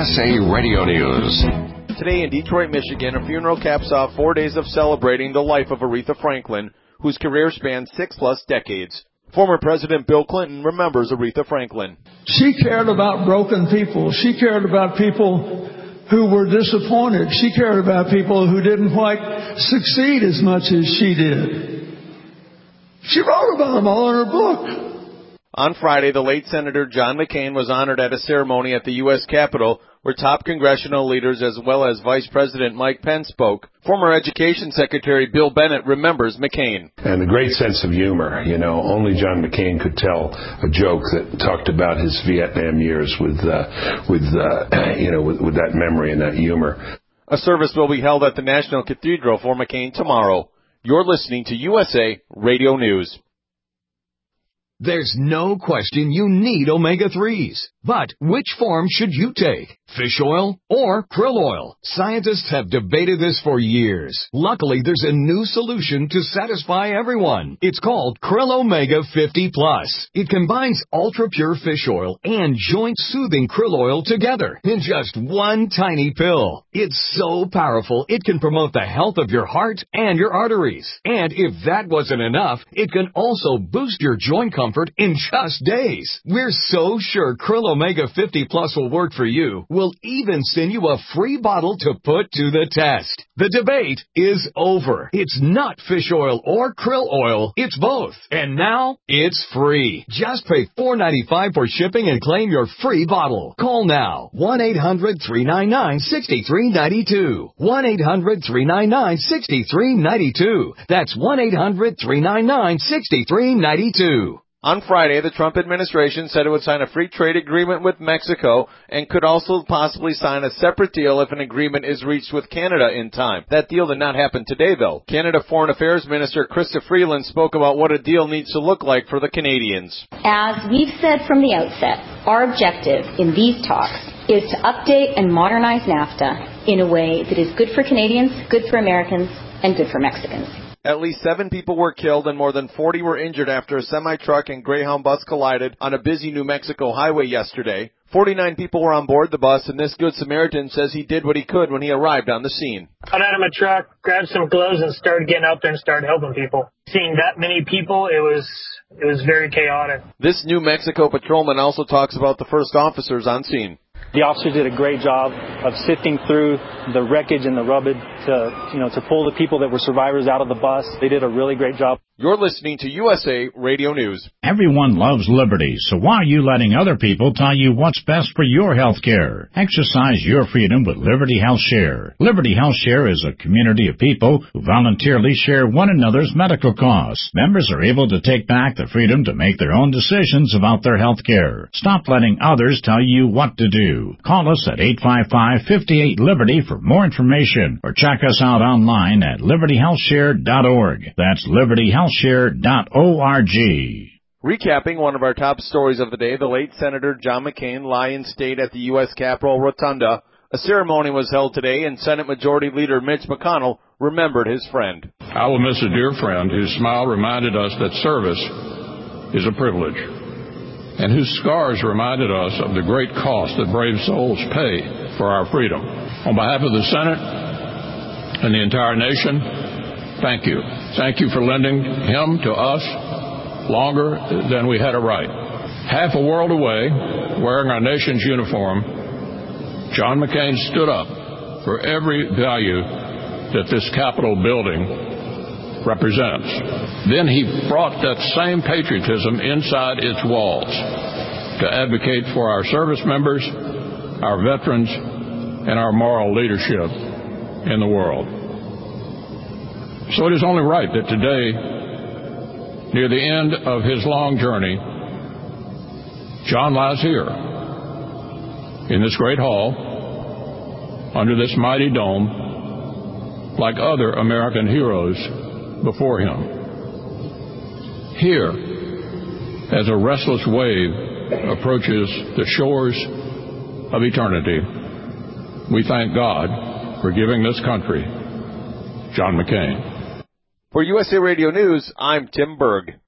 USA Radio News. Today in Detroit, Michigan, a funeral caps off 4 days of celebrating the life of Aretha Franklin, whose career spanned 6+ decades. Former President Bill Clinton remembers Aretha Franklin. She cared about broken people. She cared about people who were disappointed. She cared about people who didn't quite succeed as much as she did. She wrote about them all in her book. On Friday, the late Senator John McCain was honored at a ceremony at the U.S. Capitol where top congressional leaders as well as Vice President Mike Pence spoke. Former Education Secretary Bill Bennett remembers McCain. And a great sense of humor. You know, only John McCain could tell a joke that talked about his Vietnam years with that memory and that humor. A service will be held at the National Cathedral for McCain tomorrow. You're listening to USA Radio News. There's no question you need omega-3s. But which form should you take? Fish oil or krill oil? Scientists have debated this for years. Luckily, there's a new solution to satisfy everyone. It's called Krill Omega 50 Plus. It combines ultra-pure fish oil and joint-soothing krill oil together in just one tiny pill. It's so powerful, it can promote the health of your heart and your arteries. And if that wasn't enough, it can also boost your joint comfort in just days. We're so sure Krill Omega 50 Plus will work for you. We'll even send you a free bottle to put to the test. The debate is over. It's not fish oil or krill oil. It's both. And now it's free. Just pay $4.95 for shipping and claim your free bottle. Call now. 1-800-399-6392. 1-800-399-6392. That's 1-800-399-6392. On Friday, the Trump administration said it would sign a free trade agreement with Mexico and could also possibly sign a separate deal if an agreement is reached with Canada in time. That deal did not happen today, though. Canada Foreign Affairs Minister Chrystia Freeland spoke about what a deal needs to look like for the Canadians. As we've said from the outset, our objective in these talks is to update and modernize NAFTA in a way that is good for Canadians, good for Americans, and good for Mexicans. At least 7 people were killed and more than 40 were injured after a semi-truck and Greyhound bus collided on a busy New Mexico highway yesterday. 49 people were on board the bus, and this Good Samaritan says he did what he could when he arrived on the scene. Got out of my truck, grabbed some gloves, and started getting out there and started helping people. Seeing that many people, it was very chaotic. This New Mexico patrolman also talks about the first officers on scene. The officers did a great job of sifting through the wreckage and the rubble to pull the people that were survivors out of the bus. They did a really great job. You're listening to USA Radio News. Everyone loves liberty, so why are you letting other people tell you what's best for your health care? Exercise your freedom with Liberty Health Share. Liberty Health Share is a community of people who voluntarily share one another's medical costs. Members are able to take back the freedom to make their own decisions about their health care. Stop letting others tell you what to do. Call us at 855-58-LIBERTY for more information, or check us out online at libertyhealthshare.org. That's libertyhealthshare.org. Recapping one of our top stories of the day, the late Senator John McCain lies in state at the U.S. Capitol Rotunda. A ceremony was held today, and Senate Majority Leader Mitch McConnell remembered his friend. I will miss a dear friend whose smile reminded us that service is a privilege, and whose scars reminded us of the great cost that brave souls pay for our freedom. On behalf of the Senate and the entire nation, thank you. Thank you for lending him to us longer than we had a right. Half a world away, wearing our nation's uniform, John McCain stood up for every value that this Capitol building represents. Then he brought that same patriotism inside its walls to advocate for our service members, our veterans, and our moral leadership in the world. So it is only right that today, near the end of his long journey, John lies here in this great hall, under this mighty dome, like other American heroes before him. Here, as a restless wave approaches the shores of eternity, we thank God for giving this country John McCain. For USA Radio News, I'm Tim Berg.